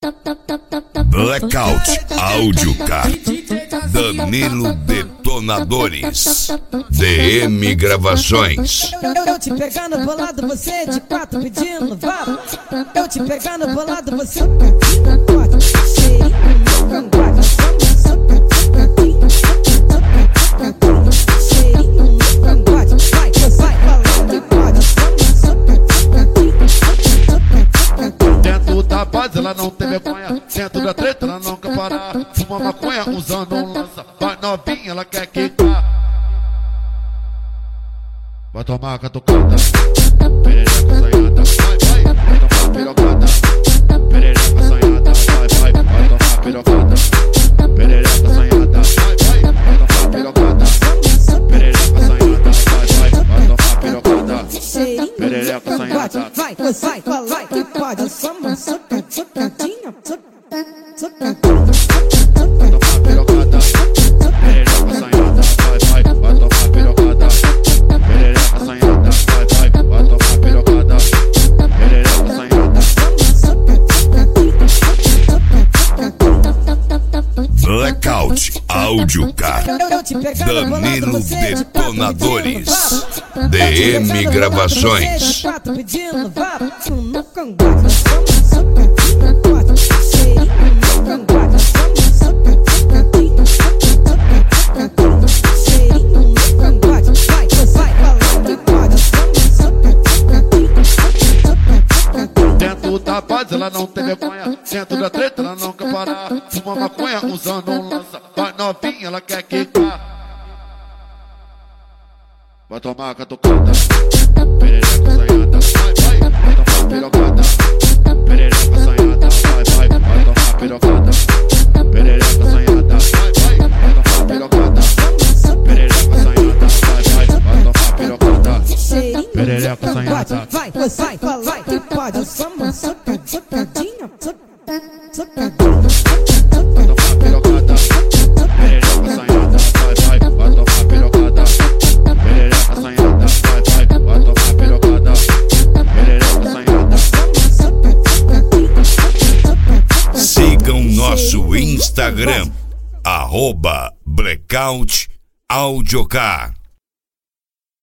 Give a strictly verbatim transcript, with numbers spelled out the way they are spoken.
Blackout Audiocar, Danilo Detonadores, D M Gravações. Eu te pegando bolado, você de quatro pedindo vá. Eu te pegando bolado, você pode cheirinho, cangote, cheirinho, cangote, vai, vai, falando pode. Dentro da base ela não tem vergonha, dentro da treta ela não quer parar. Fuma maconha usando um lança, vai novinha ela quer quicar. Vai tomar catucada, perereca assanhada, vai, vai, vai tomar pirocada. Perereca assanhada, vai, vai, vai tomar pirocada. Perereca assanhada, vai, vai, vai tomar pirocada. Perereca assanhada, vai, vai, vai tomar pirocada. Perereca assanhada, vai, vai, vai, que pode só uma socadinha, socadinha. vai tomar pirocada. Perereca assanhada, vai, vai, vai tomar pirocada. Perereca assanhada, vai, vai, vai tomar pirocada. Perereca assanhada. Blackout Audiocar, Danilo Detonadores, D M Gravações. Dentro da base ela não tem vergonha, dentro da treta ela não quer parar. Fuma maconha usando um lança, vai novinha ela quer quicar. Vai tomar catucada, perereca assanhada, vai, vai, vai tomar pirocada. Perereca assanhada, vai, vai, vai tomar pirocada. Perereca assanhada, vai, vai, vai tomar pirocada. Perereca assanhada, vai, vai, vai tomar pirocada. Perereca assanhada, vai, vai, vai, que pode só uma socadinha, socadinha. vai tomar pirocada. Perereca assanhada, vai, vai, vai tomar pirocada. Perereca assanhada, vai, vai, vai tomar pirocada. Perereca assanhada. Sigam nosso Instagram, arroba Blackout Audiocar.